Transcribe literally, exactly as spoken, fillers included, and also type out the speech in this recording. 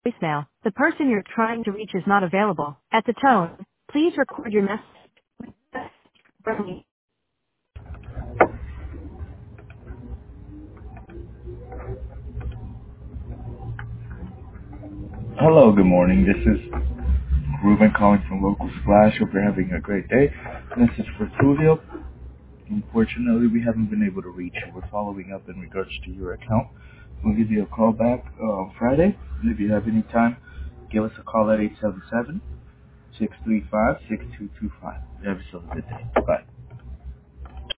voicemail. The person you're trying to reach is not available. At the tone, please record your message. Hello, good morning. This is Ruben calling from Local Splash. Hope you're having a great day. Message for Tulio. Unfortunately, we haven't been able to reach you. We're following up in regards to your account. We'll give you a call back uh, on Friday. And if you have any time, give us a call at eight seven seven, six three five, six two two five. You have yourself a good day. Bye.